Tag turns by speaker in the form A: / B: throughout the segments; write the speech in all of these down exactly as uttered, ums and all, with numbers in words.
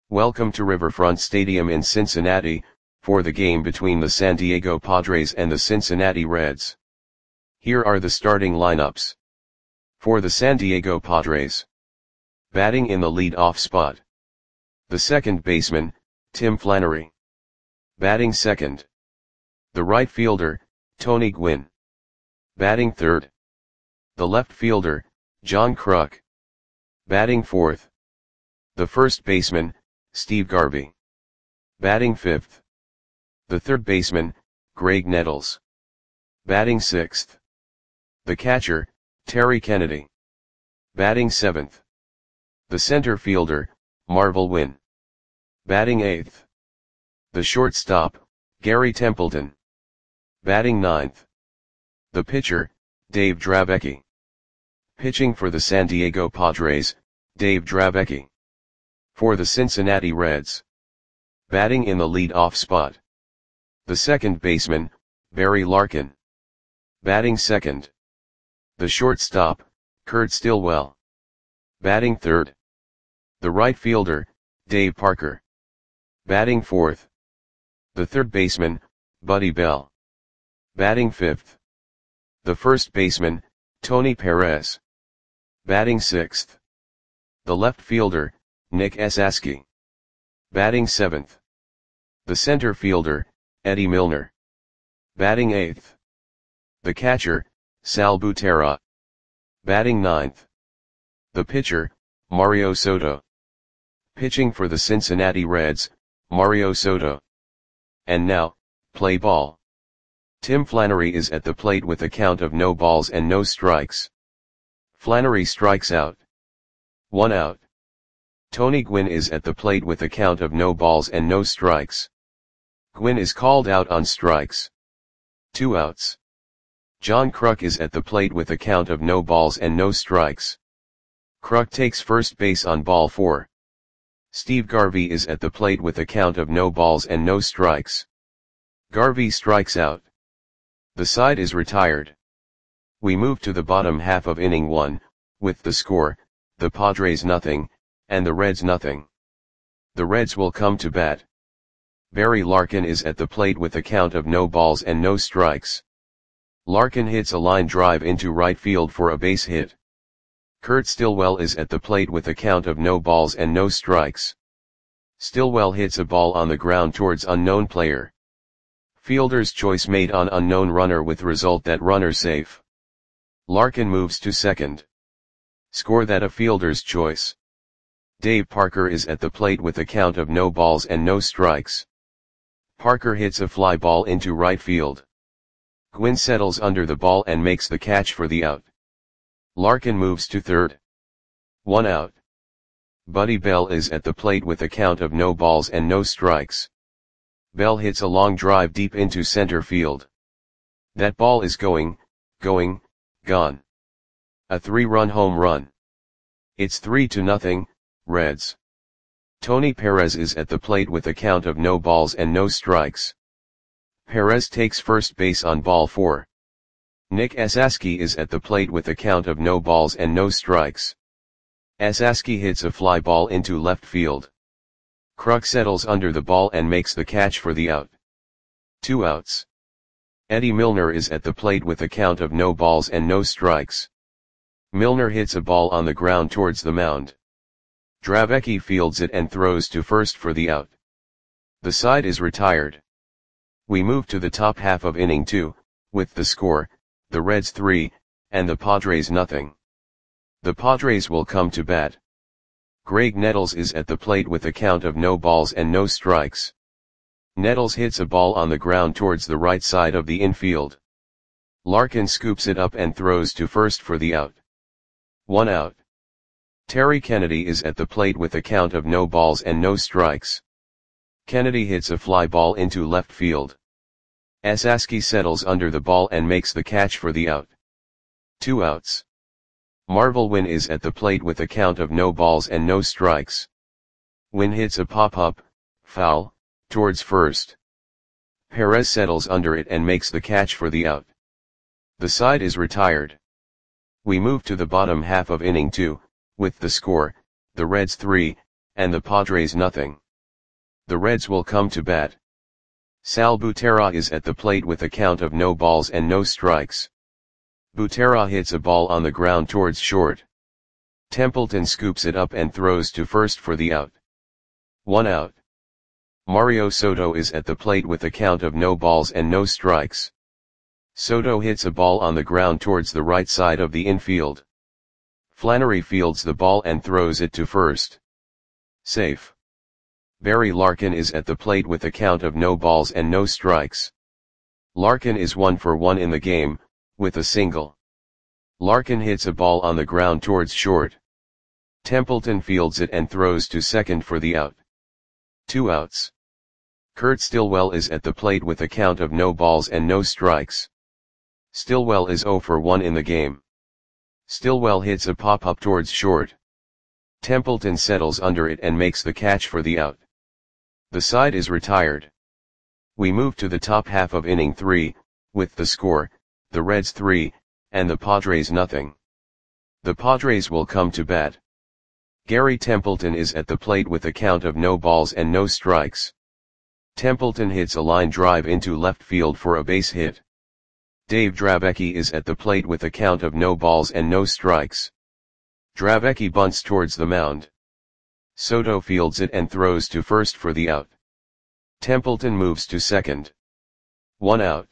A: Welcome to Riverfront Stadium in Cincinnati, for the game between the San Diego Padres and the Cincinnati Reds. Here are the starting lineups. For the San Diego Padres. Batting in the lead-off spot. The second baseman, Tim Flannery. Batting second. The right fielder, Tony Gwynn. Batting third. The left fielder, John Kruk. Batting fourth. The first baseman, Steve Garvey. Batting fifth. The third baseman, Graig Nettles. Batting sixth. The catcher, Terry Kennedy. Batting seventh. The center fielder, Marvel Wynn. Batting eighth. The shortstop, Gary Templeton. Batting ninth. The pitcher, Dave Dravecky. Pitching for the San Diego Padres, Dave Dravecky. For the Cincinnati Reds. Batting in the lead-off spot. The second baseman, Barry Larkin. Batting second. The shortstop, Kurt Stillwell. Batting third. The right fielder, Dave Parker. Batting fourth. The third baseman, Buddy Bell. Batting fifth. The first baseman, Tony Perez. Batting sixth. The left fielder, Nick Esasky. Batting seventh. The center fielder, Eddie Milner. Batting eighth. The catcher, Sal Butera. Batting ninth. The pitcher, Mario Soto. Pitching for the Cincinnati Reds, Mario Soto. And now, play ball. Tim Flannery is at the plate with a count of no balls and no strikes. Flannery strikes out. One out. Tony Gwynn is at the plate with a count of no balls and no strikes. Gwynn is called out on strikes. Two outs. John Kruk is at the plate with a count of no balls and no strikes. Kruk takes first base on ball four. Steve Garvey is at the plate with a count of no balls and no strikes. Garvey strikes out. The side is retired. We move to the bottom half of inning one, with the score, the Padres nothing, and the Reds nothing. The Reds will come to bat. Barry Larkin is at the plate with a count of no balls and no strikes. Larkin hits a line drive into right field for a base hit. Kurt Stillwell is at the plate with a count of no balls and no strikes. Stillwell hits a ball on the ground towards unknown player. Fielder's choice made on unknown runner with result that runner safe. Larkin moves to second. Score that a fielder's choice. Dave Parker is at the plate with a count of no balls and no strikes. Parker hits a fly ball into right field. Gwynn settles under the ball and makes the catch for the out. Larkin moves to third. One out. Buddy Bell is at the plate with a count of no balls and no strikes. Bell hits a long drive deep into center field. That ball is going, going, gone. A three-run home run. It's three to nothing, Reds. Tony Perez is at the plate with a count of no balls and no strikes. Perez takes first base on ball four. Nick Esasky is at the plate with a count of no balls and no strikes. Esasky hits a fly ball into left field. Kruk settles under the ball and makes the catch for the out. Two outs. Eddie Milner is at the plate with a count of no balls and no strikes. Milner hits a ball on the ground towards the mound. Dravecky fields it and throws to first for the out. The side is retired. We move to the top half of inning two, with the score, the Reds three, and the Padres nothing. The Padres will come to bat. Graig Nettles is at the plate with a count of no balls and no strikes. Nettles hits a ball on the ground towards the right side of the infield. Larkin scoops it up and throws to first for the out. One out. Terry Kennedy is at the plate with a count of no balls and no strikes. Kennedy hits a fly ball into left field. Esasky settles under the ball and makes the catch for the out. Two outs. Marvel Wynn is at the plate with a count of no balls and no strikes. Wynn hits a pop-up, foul, towards first. Perez settles under it and makes the catch for the out. The side is retired. We move to the bottom half of inning two, with the score, the Reds three, and the Padres nothing. The Reds will come to bat. Sal Butera is at the plate with a count of no balls and no strikes. Butera hits a ball on the ground towards short. Templeton scoops it up and throws to first for the out. One out. Mario Soto is at the plate with a count of no balls and no strikes. Soto hits a ball on the ground towards the right side of the infield. Flannery fields the ball and throws it to first. Safe. Barry Larkin is at the plate with a count of no balls and no strikes. Larkin is one for one in the game, with a single. Larkin hits a ball on the ground towards short. Templeton fields it and throws to second for the out. Two outs. Kurt Stillwell is at the plate with a count of no balls and no strikes. Stillwell is zero for one in the game. Stillwell hits a pop-up towards short. Templeton settles under it and makes the catch for the out. The side is retired. We move to the top half of inning three, with the score, the Reds three, and the Padres nothing. The Padres will come to bat. Gary Templeton is at the plate with a count of no balls and no strikes. Templeton hits a line drive into left field for a base hit. Dave Dravecky is at the plate with a count of no balls and no strikes. Dravecky bunts towards the mound. Soto fields it and throws to first for the out. Templeton moves to second. One out.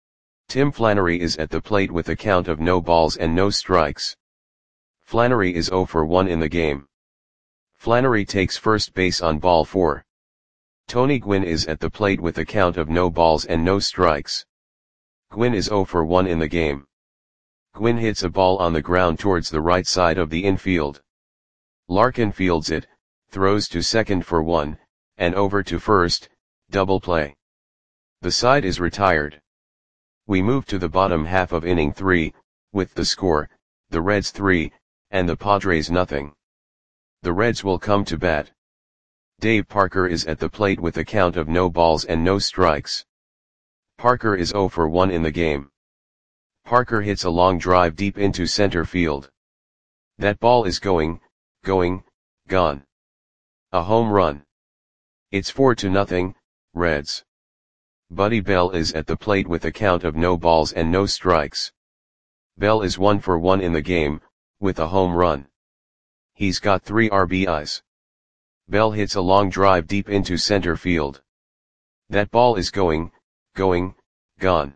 A: Tim Flannery is at the plate with a count of no balls and no strikes. Flannery is zero for one in the game. Flannery takes first base on ball four. Tony Gwynn is at the plate with a count of no balls and no strikes. Gwynn is zero for one in the game. Gwynn hits a ball on the ground towards the right side of the infield. Larkin fields it, throws to second for one, and over to first, double play. The side is retired. We move to the bottom half of inning three, with the score, the Reds three, and the Padres nothing. The Reds will come to bat. Dave Parker is at the plate with a count of no balls and no strikes. Parker is zero for one in the game. Parker hits a long drive deep into center field. That ball is going, going, gone. A home run. It's four to nothing, Reds. Buddy Bell is at the plate with a count of no balls and no strikes. Bell is one for one in the game, with a home run. He's got three R B Is. Bell hits a long drive deep into center field. That ball is going, going, gone.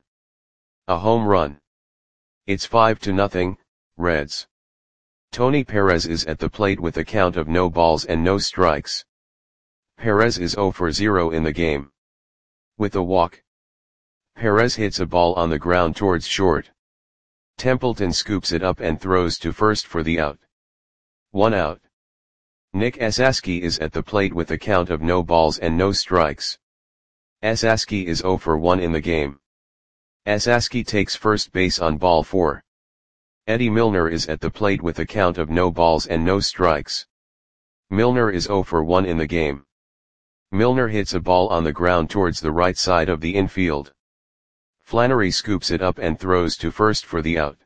A: A home run. It's five to nothing, Reds. Tony Perez is at the plate with a count of no balls and no strikes. Perez is zero for zero in the game. With a walk. Perez hits a ball on the ground towards short. Templeton scoops it up and throws to first for the out. One out. Nick Esaski is at the plate with a count of no balls and no strikes. Esaski is zero for one in the game. Esaski takes first base on ball four. Eddie Milner is at the plate with a count of no balls and no strikes. Milner is zero for one in the game. Milner hits a ball on the ground towards the right side of the infield. Flannery scoops it up and throws to first for the out.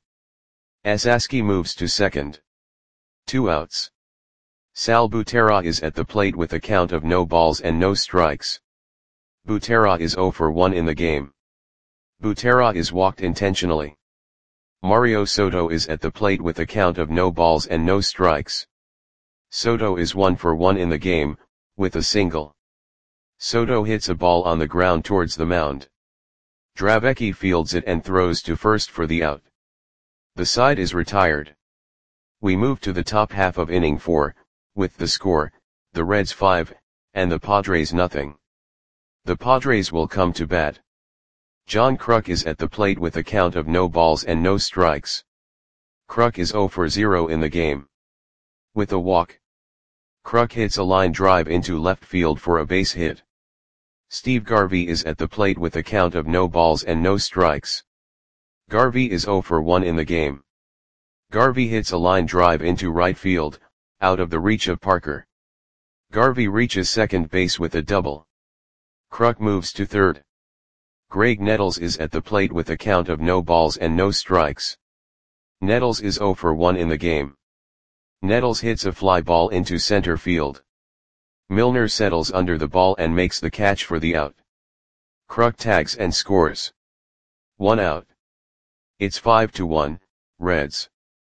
A: Esaski moves to second. Two outs. Sal Butera is at the plate with a count of no balls and no strikes. Butera is zero for one in the game. Butera is walked intentionally. Mario Soto is at the plate with a count of no balls and no strikes. Soto is one for one in the game, with a single. Soto hits a ball on the ground towards the mound. Dravecky fields it and throws to first for the out. The side is retired. We move to the top half of inning four, with the score, the Reds five, and the Padres nothing. The Padres will come to bat. John Kruk is at the plate with a count of no balls and no strikes. Kruk is zero for zero in the game. With a walk. Kruk hits a line drive into left field for a base hit. Steve Garvey is at the plate with a count of no balls and no strikes. Garvey is zero for one in the game. Garvey hits a line drive into right field, out of the reach of Parker. Garvey reaches second base with a double. Kruk moves to third. Greg Nettles is at the plate with a count of no balls and no strikes. Nettles is zero for one in the game. Nettles hits a fly ball into center field. Milner settles under the ball and makes the catch for the out. Kruk tags and scores. One out. It's five to one, Reds.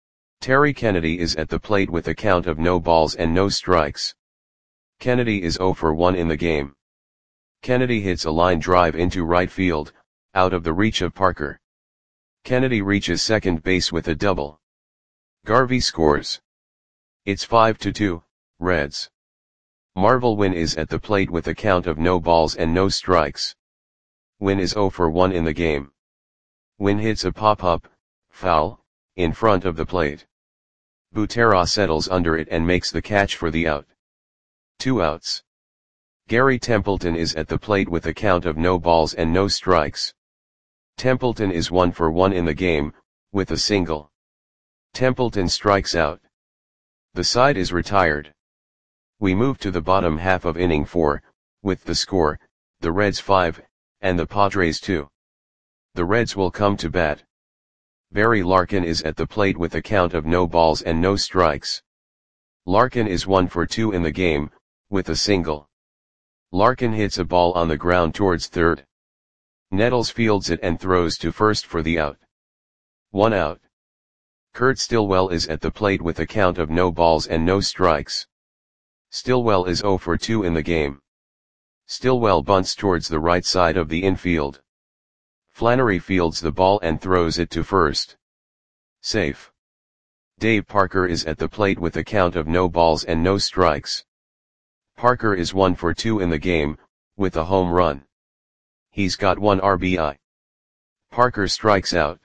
A: Terry Kennedy is at the plate with a count of no balls and no strikes. Kennedy is zero for one in the game. Kennedy hits a line drive into right field, out of the reach of Parker. Kennedy reaches second base with a double. Garvey scores. It's five to two, Reds. Marvel Wynn is at the plate with a count of no balls and no strikes. Wynn is zero for one in the game. Wynn hits a pop-up, foul, in front of the plate. Butera settles under it and makes the catch for the out. Two outs. Gary Templeton is at the plate with a count of no balls and no strikes. Templeton is one for one in the game, with a single. Templeton strikes out. The side is retired. We move to the bottom half of inning four, with the score, the Reds five, and the Padres two. The Reds will come to bat. Barry Larkin is at the plate with a count of no balls and no strikes. Larkin is one for two in the game, with a single. Larkin hits a ball on the ground towards third. Nettles fields it and throws to first for the out. One out. Kurt Stillwell is at the plate with a count of no balls and no strikes. Stillwell is zero for two in the game. Stillwell bunts towards the right side of the infield. Flannery fields the ball and throws it to first. Safe. Dave Parker is at the plate with a count of no balls and no strikes. Parker is one for two in the game, with a home run. He's got one R B I. Parker strikes out.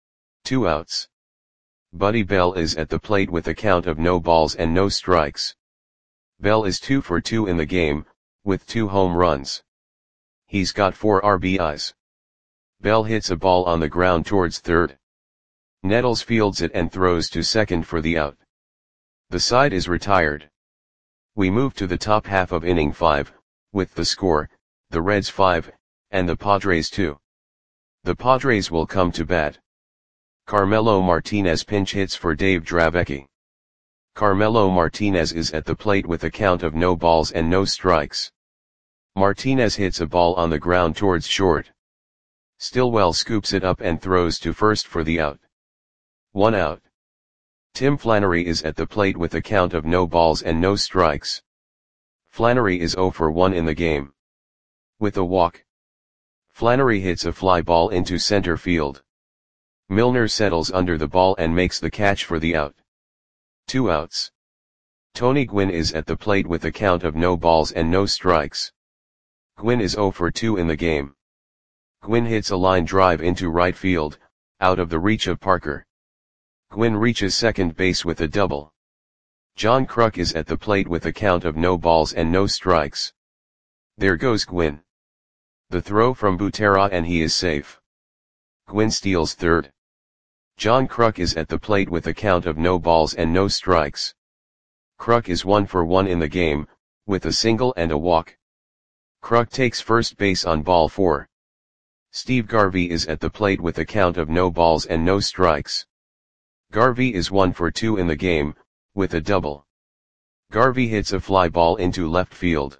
A: Two outs. Buddy Bell is at the plate with a count of no balls and no strikes. Bell is two for two in the game, with two home runs. He's got four R B Is. Bell hits a ball on the ground towards third. Nettles fields it and throws to second for the out. The side is retired. We move to the top half of inning five, with the score, the Reds five, and the Padres two. The Padres will come to bat. Carmelo Martinez pinch hits for Dave Dravecky. Carmelo Martinez is at the plate with a count of no balls and no strikes. Martinez hits a ball on the ground towards short. Stillwell scoops it up and throws to first for the out. One out. Tim Flannery is at the plate with a count of no balls and no strikes. Flannery is zero for one in the game. With a walk. Flannery hits a fly ball into center field. Milner settles under the ball and makes the catch for the out. Two outs. Tony Gwynn is at the plate with a count of no balls and no strikes. Gwynn is zero for two in the game. Gwynn hits a line drive into right field, out of the reach of Parker. Gwynn reaches second base with a double. John Kruk is at the plate with a count of no balls and no strikes. There goes Gwynn. The throw from Butera and he is safe. Gwynn steals third. John Kruk is at the plate with a count of no balls and no strikes. Kruk is one for one in the game, with a single and a walk. Kruk takes first base on ball four. Steve Garvey is at the plate with a count of no balls and no strikes. Garvey is one for two in the game, with a double. Garvey hits a fly ball into left field.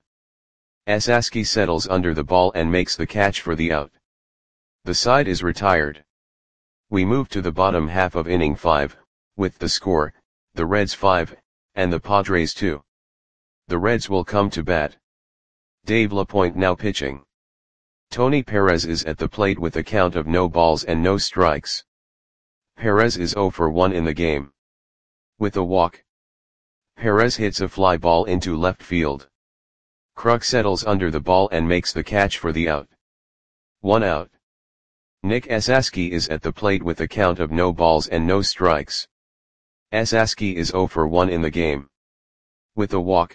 A: Esaski settles under the ball and makes the catch for the out. The side is retired. We move to the bottom half of inning five, with the score, the Reds five, and the Padres two. The Reds will come to bat. Dave LaPointe now pitching. Tony Perez is at the plate with a count of no balls and no strikes. Perez is zero for one in the game. With a walk. Perez hits a fly ball into left field. Kruk settles under the ball and makes the catch for the out. One out. Nick Esaski is at the plate with a count of no balls and no strikes. Esaski is zero for one in the game. With a walk.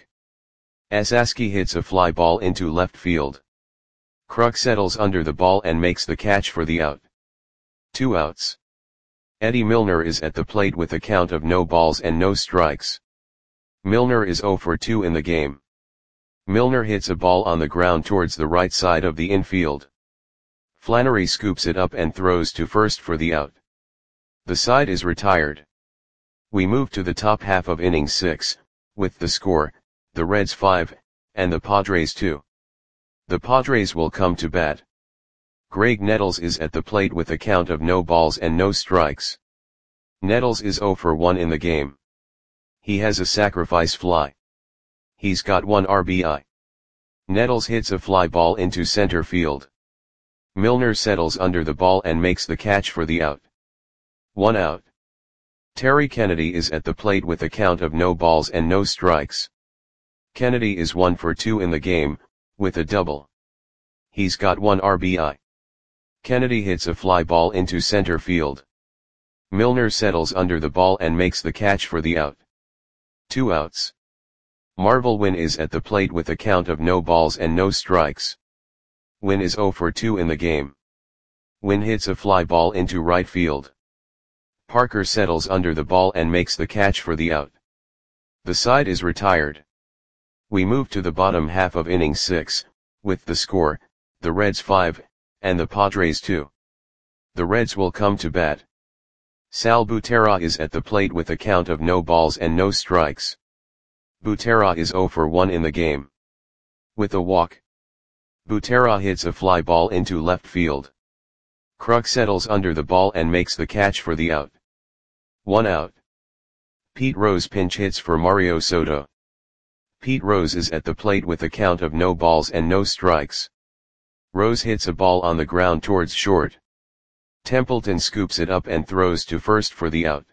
A: Esaski hits a fly ball into left field. Kruk settles under the ball and makes the catch for the out. Two outs. Eddie Milner is at the plate with a count of no balls and no strikes. Milner is zero for two in the game. Milner hits a ball on the ground towards the right side of the infield. Flannery scoops it up and throws to first for the out. The side is retired. We move to the top half of inning six, with the score, the Reds five, and the Padres two. The Padres will come to bat. Greg Nettles is at the plate with a count of no balls and no strikes. Nettles is oh for one in the game. He has a sacrifice fly. He's got one R B I. Nettles hits a fly ball into center field. Milner settles under the ball and makes the catch for the out. One out. Terry Kennedy is at the plate with a count of no balls and no strikes. Kennedy is one for two in the game, with a double. He's got one R B I. Kennedy hits a fly ball into center field. Milner settles under the ball and makes the catch for the out. Two outs. Marvel Wynn is at the plate with a count of no balls and no strikes. Wynn is oh for two in the game. Wynn hits a fly ball into right field. Parker settles under the ball and makes the catch for the out. The side is retired. We move to the bottom half of inning six, with the score, the Reds five, and the Padres two. The Reds will come to bat. Sal Butera is at the plate with a count of no balls and no strikes. Butera is oh for one in the game. With a walk. Butera hits a fly ball into left field. Kruk settles under the ball and makes the catch for the out. One out. Pete Rose pinch hits for Mario Soto. Pete Rose is at the plate with a count of no balls and no strikes. Rose hits a ball on the ground towards short. Templeton scoops it up and throws to first for the out.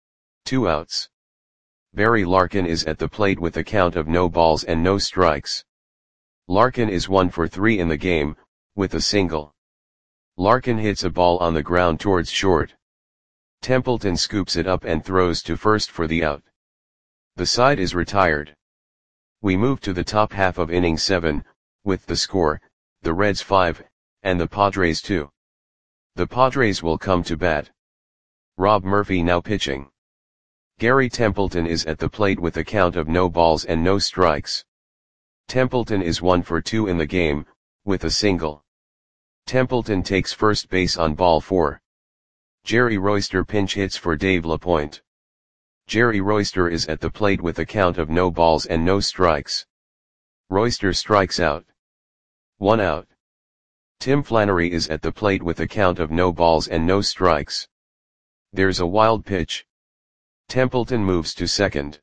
A: Two outs. Barry Larkin is at the plate with a count of no balls and no strikes. Larkin is one for three in the game, with a single. Larkin hits a ball on the ground towards short. Templeton scoops it up and throws to first for the out. The side is retired. We move to the top half of inning seven, with the score, the Reds five, and the Padres two. The Padres will come to bat. Rob Murphy now pitching. Gary Templeton is at the plate with a count of no balls and no strikes. Templeton is one for two in the game, with a single. Templeton takes first base on ball four. Jerry Royster pinch hits for Dave LaPointe. Jerry Royster is at the plate with a count of no balls and no strikes. Royster strikes out. One out. Tim Flannery is at the plate with a count of no balls and no strikes. There's a wild pitch. Templeton moves to second.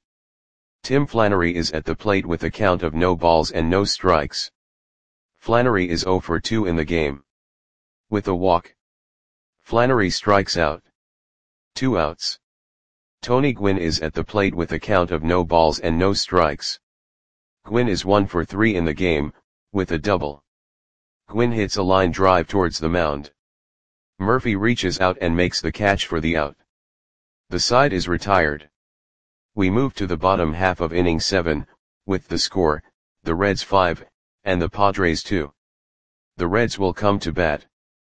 A: Tim Flannery is at the plate with a count of no balls and no strikes. Flannery is oh for two in the game. With a walk. Flannery strikes out. Two outs. Tony Gwynn is at the plate with a count of no balls and no strikes. Gwynn is one for three in the game, with a double. Gwynn hits a line drive towards the mound. Murphy reaches out and makes the catch for the out. The side is retired. We move to the bottom half of inning seven, with the score, the Reds five, and the Padres two. The Reds will come to bat.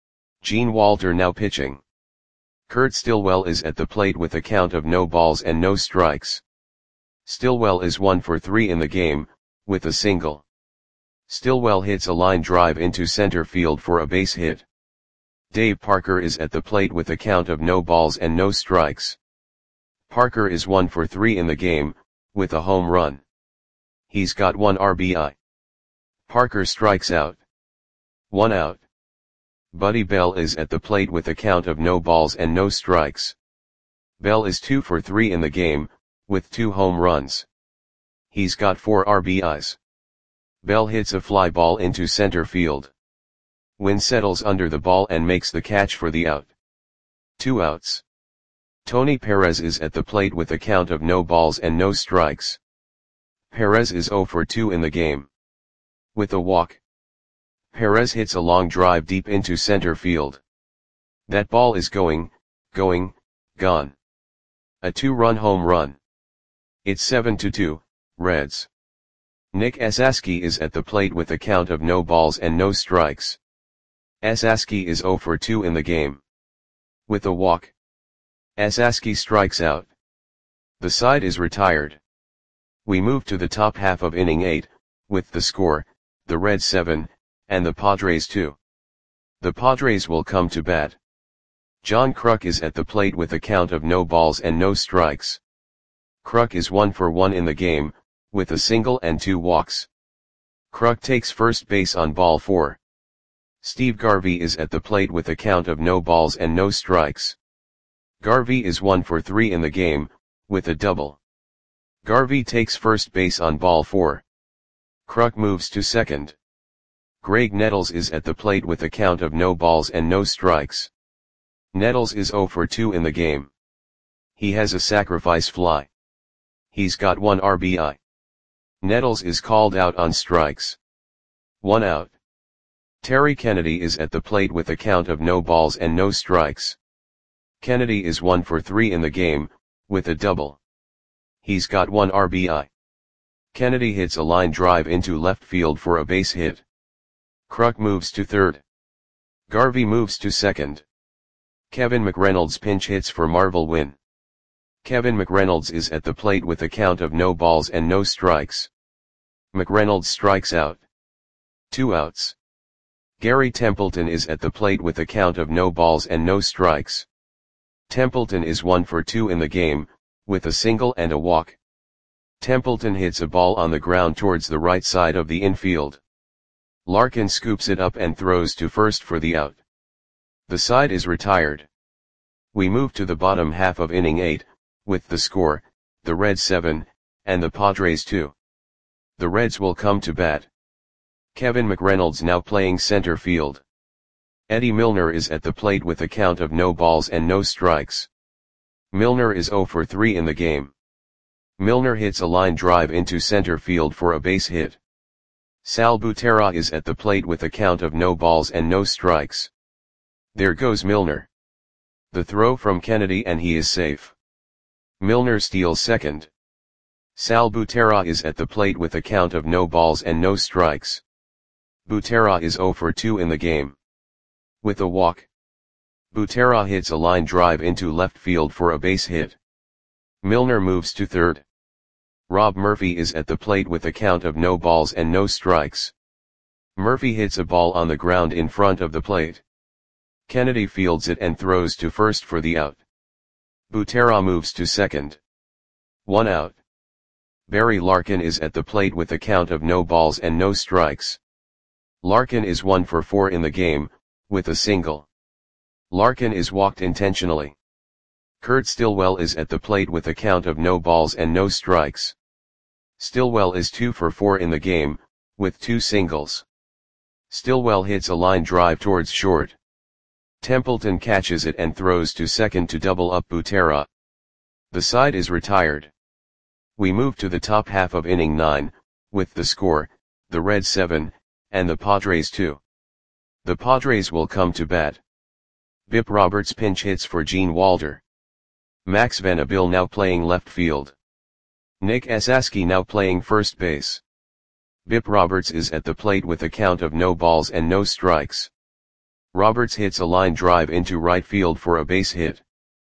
A: Gene Walter now pitching. Kurt Stillwell is at the plate with a count of no balls and no strikes. Stillwell is one for three in the game, with a single. Stillwell hits a line drive into center field for a base hit. Dave Parker is at the plate with a count of no balls and no strikes. Parker is one for three in the game, with a home run. He's got one R B I. Parker strikes out. One out. Buddy Bell is at the plate with a count of no balls and no strikes. Bell is two for three in the game, with two home runs. He's got four R B Is. Bell hits a fly ball into center field. Wynn settles under the ball and makes the catch for the out. Two outs. Tony Perez is at the plate with a count of no balls and no strikes. Perez is oh for two in the game. With a walk. Perez hits a long drive deep into center field. That ball is going, going, gone. A two-run home run. It's seven to two, Reds. Nick Esaski is at the plate with a count of no balls and no strikes. Esaski is oh for two in the game. With a walk. Esaski strikes out. The side is retired. We move to the top half of inning eight, with the score, the Reds seven, and the Padres two. The Padres will come to bat. John Kruk is at the plate with a count of no balls and no strikes. Kruk is one for one in the game, with a single and two walks. Kruk takes first base on ball four. Steve Garvey is at the plate with a count of no balls and no strikes. Garvey is one for three in the game, with a double. Garvey takes first base on ball four. Kruk moves to second. Greg Nettles is at the plate with a count of no balls and no strikes. Nettles is zero for two in the game. He has a sacrifice fly. He's got one R B I. Nettles is called out on strikes. One out. Terry Kennedy is at the plate with a count of no balls and no strikes. Kennedy is one for three in the game, with a double. He's got one R B I. Kennedy hits a line drive into left field for a base hit. Kruk moves to third. Garvey moves to second. Kevin McReynolds pinch hits for Marvel win. Kevin McReynolds is at the plate with a count of no balls and no strikes. McReynolds strikes out. Two outs. Gary Templeton is at the plate with a count of no balls and no strikes. Templeton is one for two in the game, with a single and a walk. Templeton hits a ball on the ground towards the right side of the infield. Larkin scoops it up and throws to first for the out. The side is retired. We move to the bottom half of inning eight, with the score, the Reds seven, and the Padres two. The Reds will come to bat. Kevin McReynolds now playing center field. Eddie Milner is at the plate with a count of no balls and no strikes. Milner is zero for three in the game. Milner hits a line drive into center field for a base hit. Sal Butera is at the plate with a count of no balls and no strikes. There goes Milner. The throw from Kennedy and he is safe. Milner steals second. Sal Butera is at the plate with a count of no balls and no strikes. Butera is zero for two in the game. With a walk. Butera hits a line drive into left field for a base hit. Milner moves to third. Rob Murphy is at the plate with a count of no balls and no strikes. Murphy hits a ball on the ground in front of the plate. Kennedy fields it and throws to first for the out. Butera moves to second. One out. Barry Larkin is at the plate with a count of no balls and no strikes. Larkin is one for four in the game, with a single. Larkin is walked intentionally. Kurt Stillwell is at the plate with a count of no balls and no strikes. Stillwell is two for four in the game, with two singles. Stillwell hits a line drive towards short. Templeton catches it and throws to second to double up Butera. The side is retired. We move to the top half of inning nine, with the score, the Reds seven, and the Padres two. The Padres will come to bat. Bip Roberts pinch hits for Gene Walder. Max Venable now playing left field. Nick Esaski now playing first base. Bip Roberts is at the plate with a count of no balls and no strikes. Roberts hits a line drive into right field for a base hit.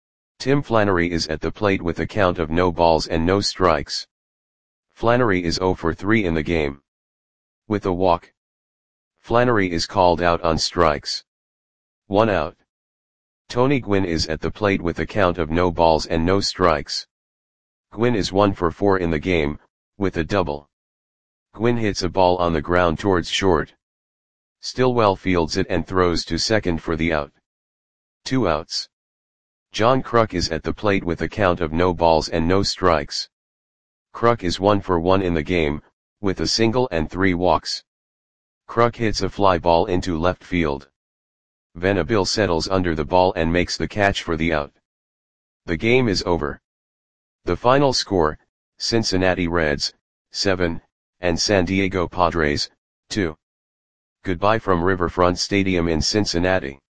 A: Tim Flannery is at the plate with a count of no balls and no strikes. Flannery is zero for three in the game. With a walk. Flannery is called out on strikes. One out. Tony Gwynn is at the plate with a count of no balls and no strikes. Gwynn is one for four in the game, with a double. Gwynn hits a ball on the ground towards short. Stillwell fields it and throws to second for the out. Two outs. John Kruk is at the plate with a count of no balls and no strikes. Kruk is one for one in the game, with a single and three walks. Kruk hits a fly ball into left field. Venable settles under the ball and makes the catch for the out. The game is over. The final score, Cincinnati Reds, seven, and San Diego Padres, two. Goodbye from Riverfront Stadium in Cincinnati.